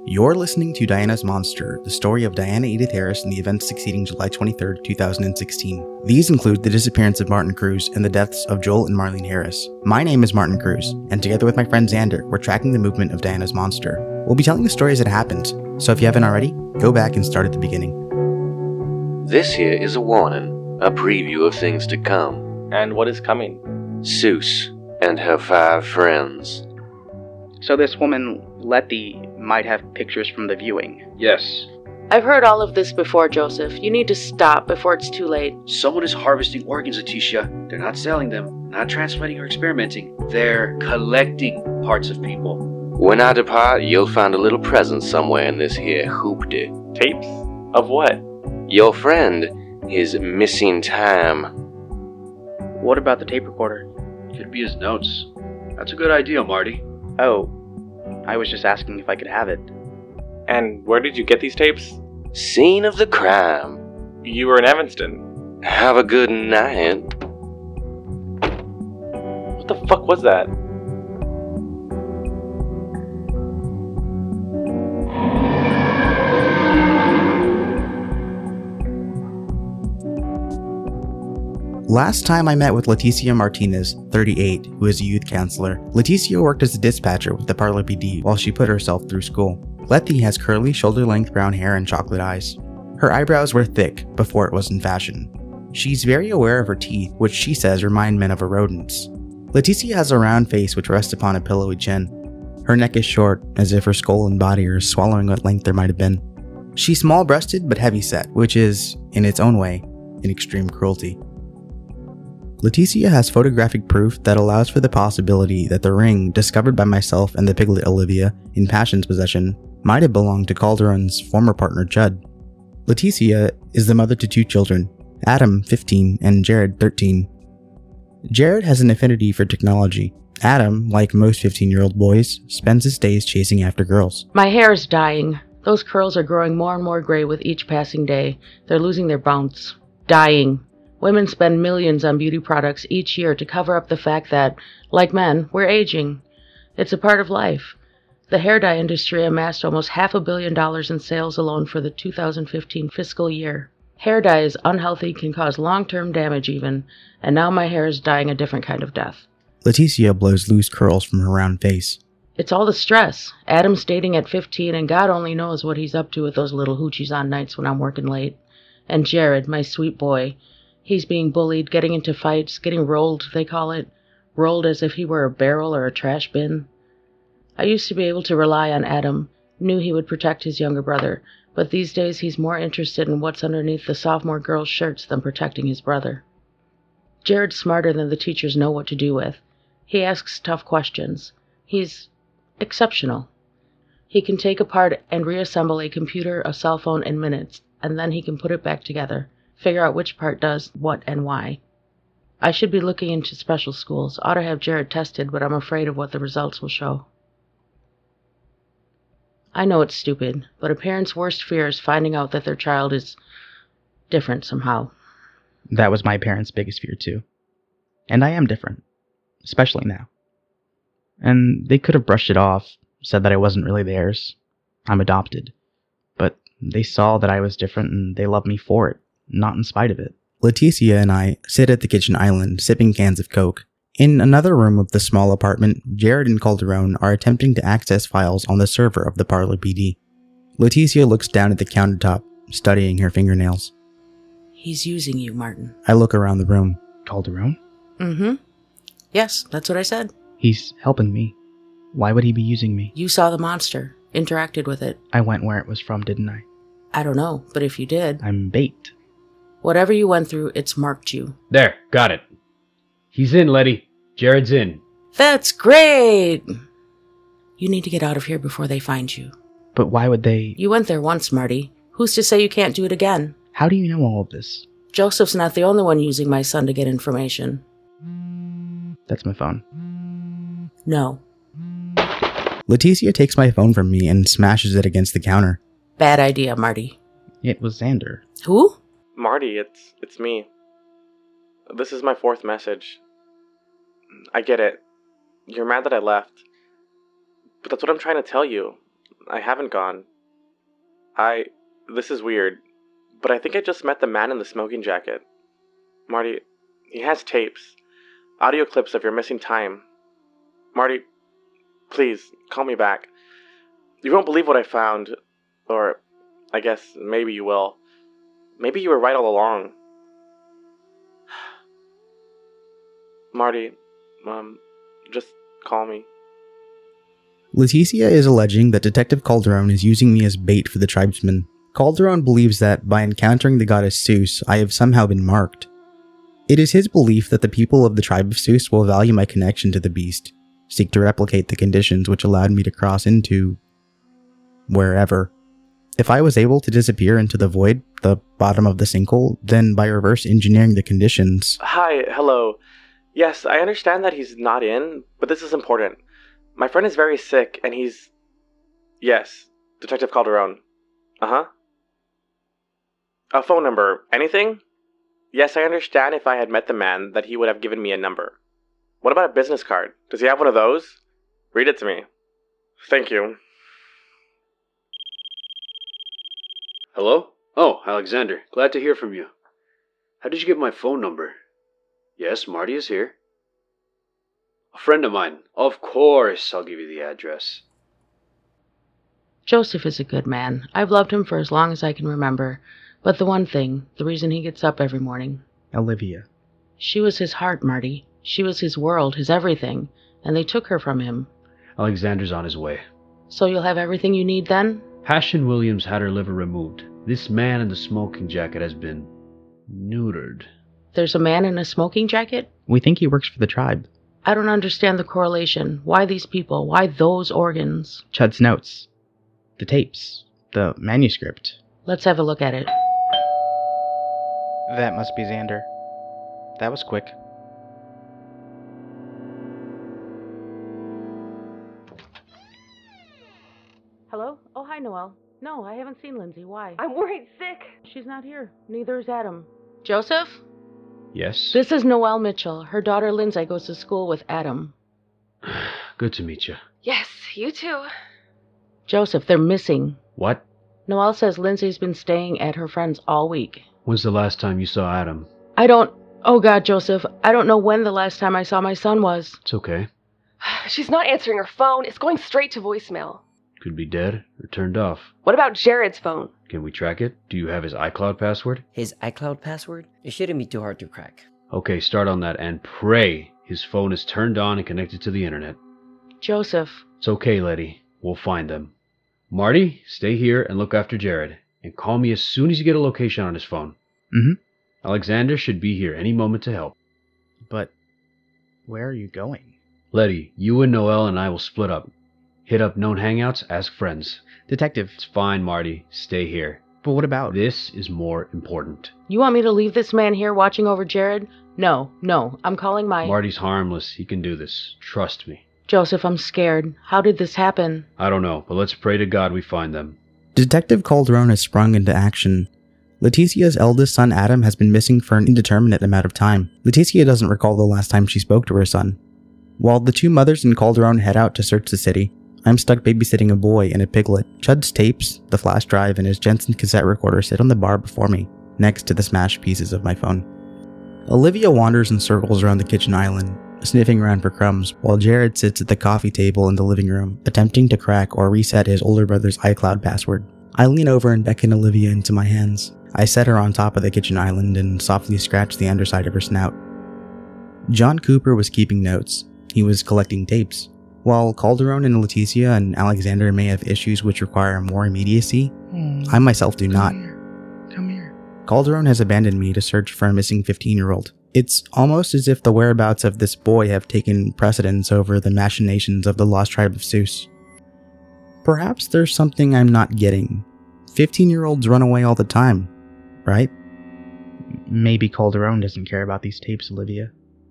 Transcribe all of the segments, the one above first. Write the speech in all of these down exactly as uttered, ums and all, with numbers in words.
You're listening to Diana's Monster, the story of Diana Edith Harris and the events succeeding July twenty-third, two thousand sixteen. These include the disappearance of Martin Cruz and the deaths of Joel and Marlene Harris. My name is Martin Cruz, and together with my friend Xander, we're tracking the movement of Diana's Monster. We'll be telling the story as it happened, so if you haven't already, go back and start at the beginning. This here is a warning, a preview of things to come. And what is coming? Seuss and her five friends. So this woman, Letty, might have pictures from the viewing. Yes. I've heard all of this before, Joseph. You need to stop before it's too late. Someone is harvesting organs, Leticia. They're not selling them, not transplanting or experimenting. They're collecting parts of people. When I depart, you'll find a little present somewhere in this here hoopty. Tapes? Of what? Your friend is missing time. What about the tape recorder? Could be his notes. That's a good idea, Marty. Oh, I was just asking if I could have it. And where did you get these tapes? Scene of the crime. You were in Evanston. Have a good night. What the fuck was that? Last time I met with Leticia Martinez, thirty-eight, who is a youth counselor. Leticia worked as a dispatcher with the Parlor P D while she put herself through school. Letty has curly, shoulder-length brown hair and chocolate eyes. Her eyebrows were thick before it was in fashion. She's very aware of her teeth, which she says remind men of a rodent's. Leticia has a round face which rests upon a pillowy chin. Her neck is short, as if her skull and body are swallowing what length there might have been. She's small-breasted but heavy-set, which is, in its own way, an extreme cruelty. Leticia has photographic proof that allows for the possibility that the ring, discovered by myself and the piglet Olivia in Passion's possession, might have belonged to Calderon's former partner Judd. Leticia is the mother to two children, Adam, fifteen, and Jared, thirteen. Jared has an affinity for technology. Adam, like most fifteen-year-old boys, spends his days chasing after girls. My hair is dying. Those curls are growing more and more gray with each passing day. They're losing their bounce. Dying. Women spend millions on beauty products each year to cover up the fact that, like men, we're aging. It's a part of life. The hair dye industry amassed almost half a billion dollars in sales alone for the two thousand fifteen fiscal year. Hair dye is unhealthy, can cause long-term damage even, and now my hair is dying a different kind of death. Leticia blows loose curls from her round face. It's all the stress. Adam's dating at fifteen, and God only knows what he's up to with those little hoochies on nights when I'm working late. And Jared, my sweet boy, he's being bullied, getting into fights, getting rolled, they call it. Rolled as if he were a barrel or a trash bin. I used to be able to rely on Adam, knew he would protect his younger brother, but these days he's more interested in what's underneath the sophomore girls' shirts than protecting his brother. Jared's smarter than the teachers know what to do with. He asks tough questions. He's exceptional. He can take apart and reassemble a computer, a cell phone in minutes, and then he can put it back together. Figure out which part does what and why. I should be looking into special schools. Ought to have Jared tested, but I'm afraid of what the results will show. I know it's stupid, but a parent's worst fear is finding out that their child is different somehow. That was my parents' biggest fear too. And I am different. Especially now. And they could have brushed it off, said that I wasn't really theirs. I'm adopted. But they saw that I was different and they loved me for it. Not in spite of it. Leticia and I sit at the kitchen island, sipping cans of Coke. In another room of the small apartment, Jared and Calderon are attempting to access files on the server of the Parlor P D. Leticia looks down at the countertop, studying her fingernails. He's using you, Martin. I look around the room. Calderon? Mm-hmm. Yes, that's what I said. He's helping me. Why would he be using me? You saw the monster, interacted with it. I went where it was from, didn't I? I don't know, but if you did... I'm bait. Whatever you went through, it's marked you. There, got it. He's in, Letty. Jared's in. That's great! You need to get out of here before they find you. But why would they... You went there once, Marty. Who's to say you can't do it again? How do you know all of this? Joseph's not the only one using my son to get information. That's my phone. No. Leticia takes my phone from me and smashes it against the counter. Bad idea, Marty. It was Xander. Who? Marty, it's it's me. This is my fourth message. I get it. You're mad that I left. But that's what I'm trying to tell you. I haven't gone. I... This is weird, but I think I just met the man in the smoking jacket. Marty, he has tapes. Audio clips of your missing time. Marty, please, call me back. You won't believe what I found. Or, I guess, maybe you will. Maybe you were right all along. Marty, um, just call me. Leticia is alleging that Detective Calderon is using me as bait for the tribesmen. Calderon believes that by encountering the goddess Zeus, I have somehow been marked. It is his belief that the people of the tribe of Zeus will value my connection to the beast, seek to replicate the conditions which allowed me to cross into... wherever. If I was able to disappear into the void, the bottom of the sinkhole, then by reverse engineering the conditions... Hi, hello. Yes, I understand that he's not in, but this is important. My friend is very sick, and he's... Yes, Detective Calderon. Uh-huh. A phone number. Anything? Yes, I understand if I had met the man that he would have given me a number. What about a business card? Does he have one of those? Read it to me. Thank you. Hello? Oh, Alexander. Glad to hear from you. How did you get my phone number? Yes, Marty is here. A friend of mine. Of course, I'll give you the address. Joseph is a good man. I've loved him for as long as I can remember. But the one thing, the reason he gets up every morning. Olivia. She was his heart, Marty. She was his world, his everything. And they took her from him. Alexander's on his way. So you'll have everything you need then? Passion Williams had her liver removed. This man in the smoking jacket has been neutered. There's a man in a smoking jacket? We think he works for the tribe. I don't understand the correlation. Why these people? Why those organs? Chud's notes. The tapes. The manuscript. Let's have a look at it. That must be Xander. That was quick. Hello? Oh, hi, Noelle. No, I haven't seen Lindsay. Why? I'm worried sick. She's not here. Neither is Adam. Joseph? Yes? This is Noelle Mitchell. Her daughter Lindsay goes to school with Adam. Good to meet you. Yes, you too. Joseph, they're missing. What? Noelle says Lindsay's been staying at her friend's all week. When's the last time you saw Adam? I don't... Oh, God, Joseph. I don't know when the last time I saw my son was. It's okay. She's not answering her phone. It's going straight to voicemail. Could be dead or turned off. What about Jared's phone? Can we track it? Do you have his iCloud password? His iCloud password? It shouldn't be too hard to crack. Okay, start on that and pray his phone is turned on and connected to the internet. Joseph. It's okay, Letty. We'll find them. Marty, stay here and look after Jared. And call me as soon as you get a location on his phone. Mm-hmm. Alexander should be here any moment to help. But where are you going? Letty, you and Noelle and I will split up. Hit up known hangouts, ask friends. Detective. It's fine, Marty. Stay here. But what about... This is more important. You want me to leave this man here watching over Jared? No, no. I'm calling my... Marty's harmless. He can do this. Trust me. Joseph, I'm scared. How did this happen? I don't know, but let's pray to God we find them. Detective Calderon has sprung into action. Leticia's eldest son Adam has been missing for an indeterminate amount of time. Leticia doesn't recall the last time she spoke to her son. While the two mothers and Calderon head out to search the city, I'm stuck babysitting a boy and a piglet. Chud's tapes, the flash drive, and his Jensen cassette recorder sit on the bar before me, next to the smashed pieces of my phone. Olivia wanders in circles around the kitchen island, sniffing around for crumbs, while Jared sits at the coffee table in the living room, attempting to crack or reset his older brother's iCloud password. I lean over and beckon Olivia into my hands. I set her on top of the kitchen island and softly scratch the underside of her snout. John Cooper was keeping notes. He was collecting tapes. While Calderon and Leticia and Alexander may have issues which require more immediacy, mm, I myself do not. Come here. Come here. Calderon has abandoned me to search for a missing fifteen-year-old. It's almost as if the whereabouts of this boy have taken precedence over the machinations of the lost tribe of Zeus. Perhaps there's something I'm not getting. Fifteen-year-olds run away all the time, right? Maybe Calderon doesn't care about these tapes, Olivia.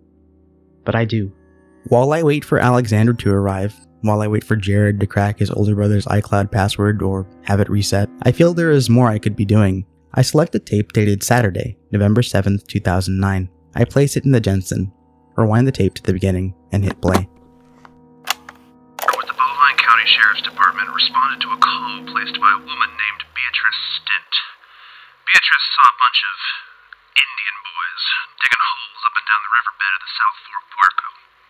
But I do. While I wait for Alexander to arrive, while I wait for Jared to crack his older brother's iCloud password or have it reset, I feel there is more I could be doing. I select a tape dated Saturday, November seventh, two thousand nine. I place it in the Jensen, rewind the tape to the beginning, and hit play. With the bovine county County Sheriff's Department responded to a call placed by a woman named Beatrice Stint. Beatrice saw a bunch of Indian boys digging holes up and down the riverbed of the South Fork Puerco.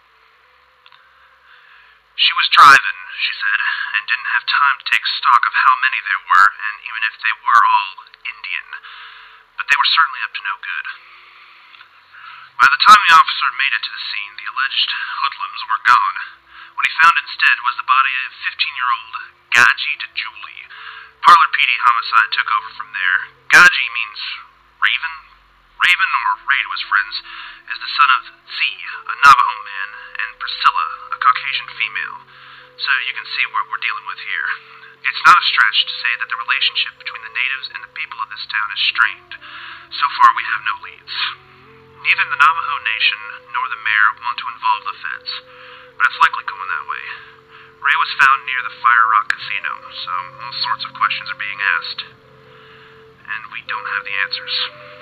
She was driving, she said, and didn't have time to take stock of how many there were, and even if they were all Indian. But they were certainly up to no good. By the time the officer made it to the scene, the alleged hoodlums were gone. What he found instead was the body of fifteen-year-old Gaji DeJulie. Parlor P D Homicide took over from there. Gaji means Raven. Raven, or Ray to his friends, is the son of Z, a Navajo man, and Priscilla, a Caucasian female. So you can see what we're dealing with here. It's not a stretch to say that the relationship between the natives and the people of this town is strained. So far we have no leads. Neither the Navajo Nation nor the mayor want to involve the feds, but it's likely going that way. Ray was found near the Fire Rock Casino, so all sorts of questions are being asked. And we don't have the answers.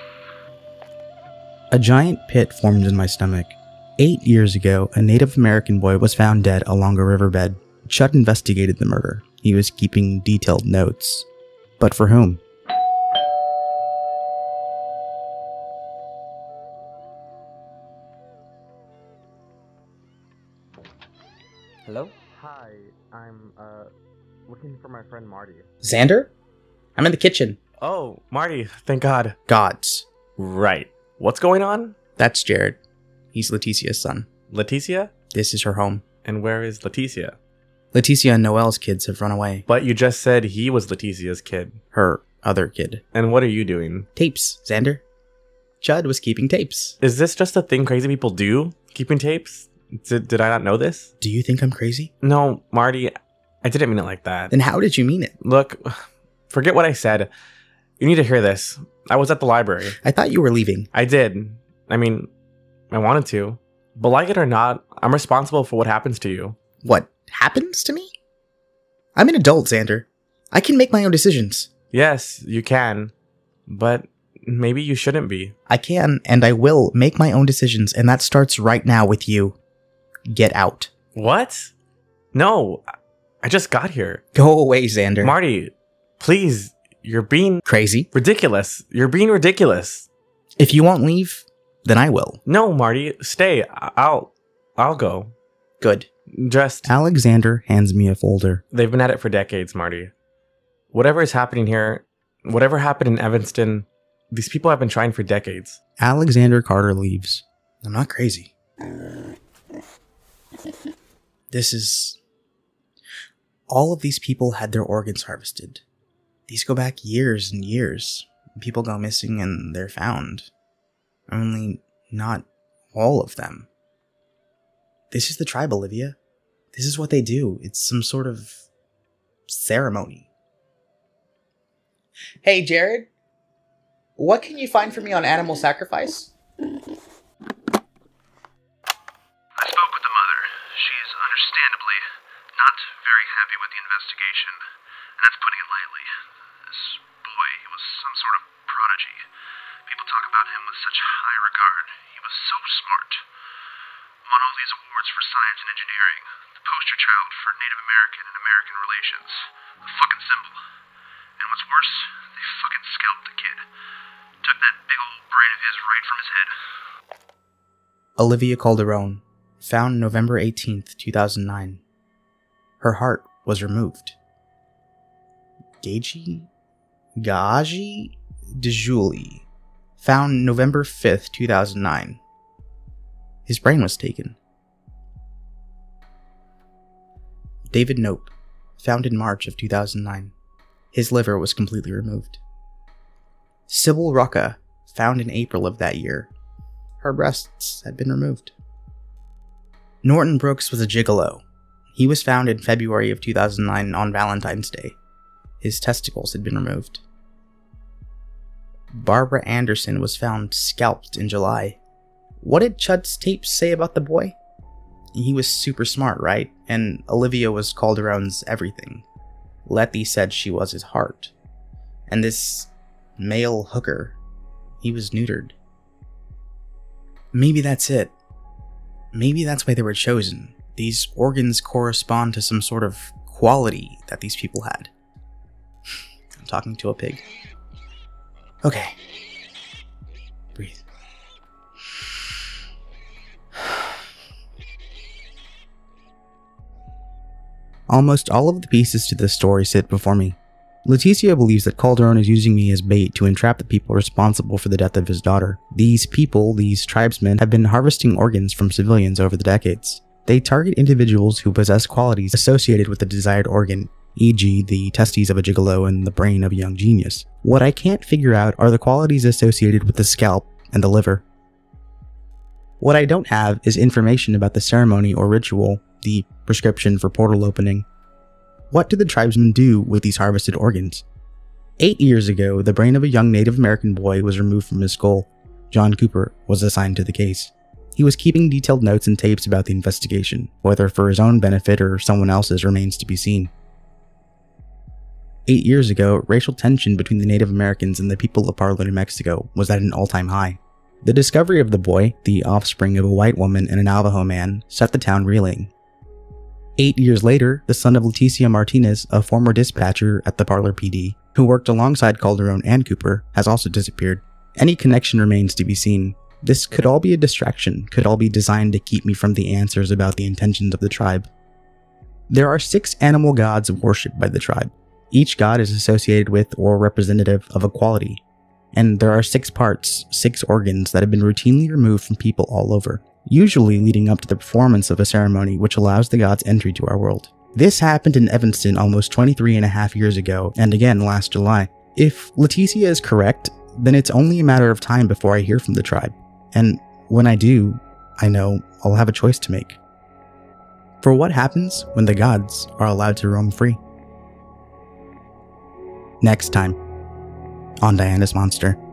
A giant pit formed in my stomach. Eight years ago, a Native American boy was found dead along a riverbed. Chud investigated the murder. He was keeping detailed notes. But for whom? Hello? Hi, I'm, uh, looking for my friend Marty. Xander? I'm in the kitchen. Oh, Marty, thank God. Gods. Right. What's going on? That's Jared. He's Leticia's son. Leticia? This is her home. And where is Leticia? Leticia and Noel's kids have run away. But you just said he was Leticia's kid. Her other kid. And what are you doing? Tapes, Xander. Chud was keeping tapes. Is this just a thing crazy people do? Keeping tapes? Did, did I not know this? Do you think I'm crazy? No, Marty, I didn't mean it like that. Then how did you mean it? Look, forget what I said. You need to hear this. I was at the library. I thought you were leaving. I did. I mean, I wanted to. But like it or not, I'm responsible for what happens to you. What happens to me? I'm an adult, Xander. I can make my own decisions. Yes, you can. But maybe you shouldn't be. I can, and I will make my own decisions, and that starts right now with you. Get out. What? No, I just got here. Go away, Xander. Marty, please, you're being crazy. Ridiculous. You're being ridiculous. If you won't leave, then I will. No, Marty, stay. I'll, I'll go. Good. Just... Alexander hands me a folder. They've been at it for decades, Marty. Whatever is happening here, whatever happened in Evanston, these people have been trying for decades. Alexander Carter leaves. I'm not crazy. This is... All of these people had their organs harvested. These go back years and years. People go missing and they're found. Only not all of them. This is the tribe, Olivia. This is what they do. It's some sort of ceremony. Hey, Jared. What can you find for me on animal sacrifice? I spoke with the mother. She's understandably not very happy with the investigation, and that's putting it lightly. This boy, he was some sort of prodigy. People talk about him with such high regard. He was so smart. Won all these awards for science and engineering. The poster child for Native American and American relations. A fucking symbol. And what's worse, they fucking scalped the kid. Took that big old brain of his right from his head. Olivia Calderon, found November eighteenth, two thousand nine. Her heart was removed. Gaji? Gaji DeJulie, found November fifth, two thousand nine. His brain was taken. David Nope, found in March of two thousand nine. His liver was completely removed. Sybil Rucka, found in April of that year. Her breasts had been removed. Norton Brooks was a gigolo. He was found in February of two thousand nine on Valentine's Day. His testicles had been removed. Barbara Anderson was found scalped in July. What did Chud's tapes say about the boy? He was super smart, right? And Olivia was Calderon's everything. Letty said she was his heart. And this male hooker, he was neutered. Maybe that's it. Maybe that's why they were chosen. These organs correspond to some sort of quality that these people had. I'm talking to a pig. Okay. Breathe. Almost all of the pieces to this story sit before me. Leticia believes that Calderon is using me as bait to entrap the people responsible for the death of his daughter. These people, these tribesmen, have been harvesting organs from civilians over the decades. They target individuals who possess qualities associated with the desired organ, for example the testes of a gigolo and the brain of a young genius. What I can't figure out are the qualities associated with the scalp and the liver. What I don't have is information about the ceremony or ritual, the prescription for portal opening. What do the tribesmen do with these harvested organs? Eight years ago, the brain of a young Native American boy was removed from his skull. John Cooper was assigned to the case. He was keeping detailed notes and tapes about the investigation, whether for his own benefit or someone else's remains to be seen. Eight years ago, racial tension between the Native Americans and the people of Parla, New Mexico was at an all-time high. The discovery of the boy, the offspring of a white woman and a Navajo man, set the town reeling. Eight years later, the son of Leticia Martinez, a former dispatcher at the Parler P D, who worked alongside Calderon and Cooper, has also disappeared. Any connection remains to be seen. This could all be a distraction, could all be designed to keep me from the answers about the intentions of the tribe. There are six animal gods worshipped by the tribe. Each god is associated with or representative of a quality. And there are six parts, six organs that have been routinely removed from people all over, usually leading up to the performance of a ceremony which allows the gods entry to our world. This happened in Evanston almost twenty-three and a half years ago, and again last July. If Leticia is correct, then it's only a matter of time before I hear from the tribe. And when I do, I know I'll have a choice to make. For what happens when the gods are allowed to roam free? Next time on Diana's Monster.